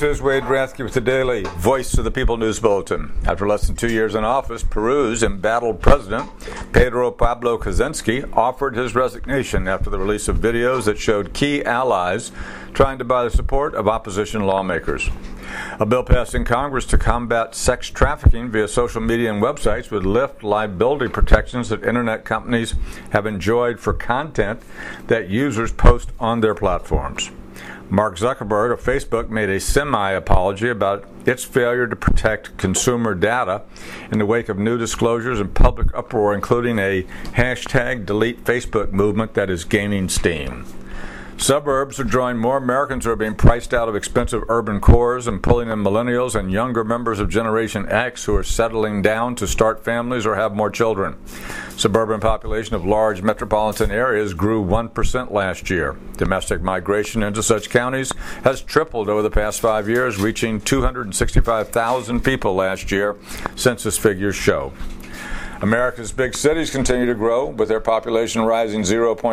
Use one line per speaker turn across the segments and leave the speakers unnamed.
is Wade Rathke with the Daily Voice of the People News Bulletin. After less than 2 years in office, Peru's embattled president, Pedro Pablo Kuczynski, offered his resignation after the release of videos that showed key allies trying to buy the support of opposition lawmakers. A bill passed in Congress to combat sex trafficking via social media and websites would lift liability protections that internet companies have enjoyed for content that users post on their platforms. Mark Zuckerberg of Facebook made a semi-apology about its failure to protect consumer data in the wake of new disclosures and public uproar, including a #DeleteFacebook movement that is gaining steam. Suburbs are drawing more Americans who are being priced out of expensive urban cores and pulling in millennials and younger members of Generation X who are settling down to start families or have more children. Suburban population of large metropolitan areas grew 1% last year. Domestic migration into such counties has tripled over the past 5 years, reaching 265,000 people last year, census figures show. America's big cities continue to grow, with their population rising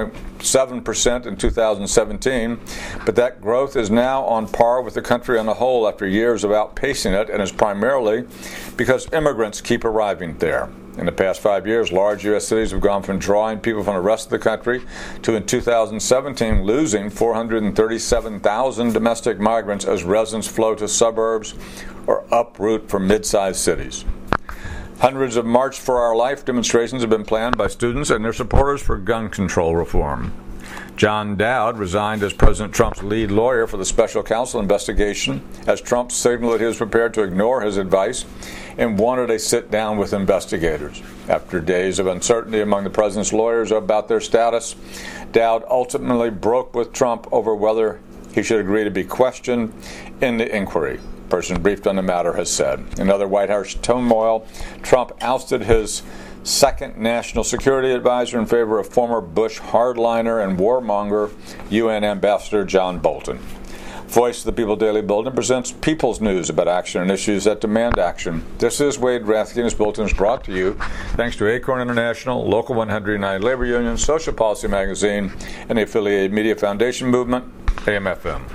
0.7% in 2017, but that growth is now on par with the country on the whole after years of outpacing it, and is primarily because immigrants keep arriving there. In the past 5 years, large U.S. cities have gone from drawing people from the rest of the country to, in 2017, losing 437,000 domestic migrants as residents flow to suburbs or uproot from mid-sized cities. Hundreds of March for Our Life demonstrations have been planned by students and their supporters for gun control reform. John Dowd resigned as President Trump's lead lawyer for the special counsel investigation as Trump signaled that he was prepared to ignore his advice and wanted a sit-down with investigators. After days of uncertainty among the president's lawyers about their status, Dowd ultimately broke with Trump over whether he should agree to be questioned in the inquiry. A person briefed on the matter has said. In other White House turmoil, Trump ousted his second national security advisor in favor of former Bush hardliner and warmonger UN Ambassador John Bolton. Voice of the People Daily Bulletin presents people's news about action and issues that demand action. This is Wade Rathke, and this bulletin is brought to you thanks to Acorn International, Local 100 United Labor Union, Social Policy Magazine, and the affiliated Media Foundation Movement, AM/FM.